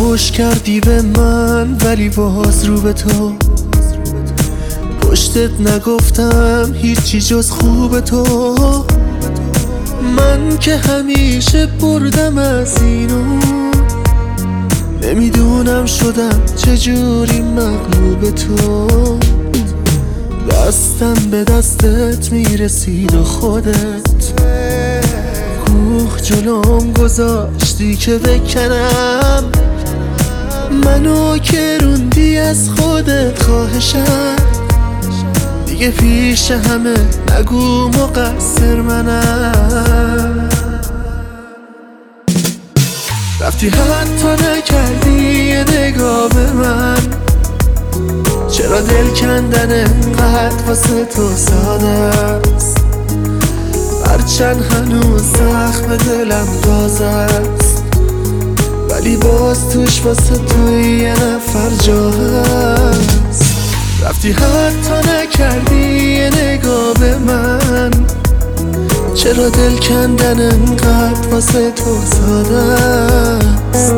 خوش کردی به من ولی باز رو به تو پشتت نگفتم هیچی جز خوب تو. من که همیشه بردم از اینو نمیدونم شدم چجوری مغلوب تو. دستم به دستت میرسید و خودت کوه جلوم گذاشتی که بکنم. منو که روندی از خودت خواهشم دیگه پیش همه نگو مقصر منم. رفتی حتی نکردی یه نگاه به من. چرا دل کندن انقدر واسه تو ساده است؟ هرچند هنوز زخم دلم تازه است ولی باز توش واسه تو یه نفر جا هست. رفتی حتی نکردی یه نگاه به من. چرا دل کندن انقدر واسه تو ساده است؟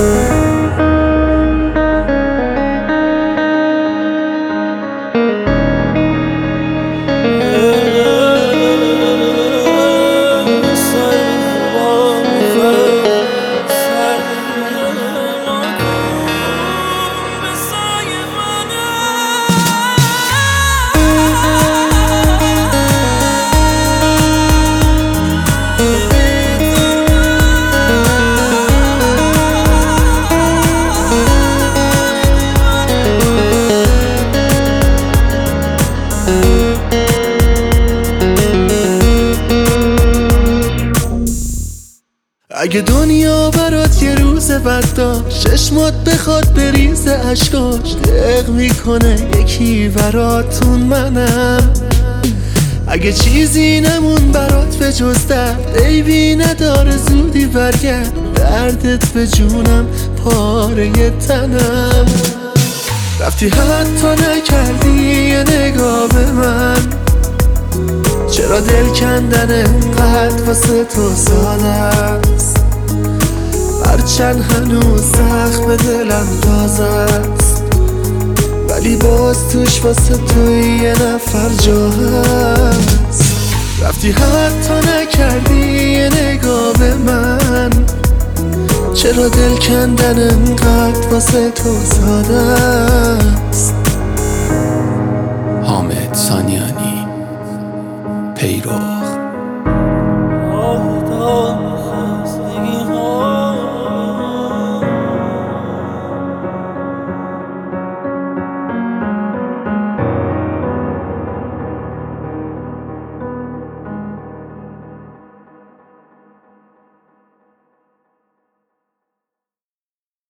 اگه دنیا برات یه روز بد داشت چشمات بخواد بریزه اشکاش دق میکنه یکی براتون منم. اگه چیزی نمون برات به جز درد عیبی نداره زودی برگرد. دردت به جونم پاره تنم. رفتی حتی نکردی یه نگاه به من. چرا دل کندن انقدر واسه تو ساده است؟ هرچند هنوز زخم دلم تازه است ولی باز توش واسه تو یه نفر جا هست. رفتی حتی نکردی یه نگاه به من. چرا دل کندن انقدر واسه تو ساده است؟ حامد سانیانی پیرو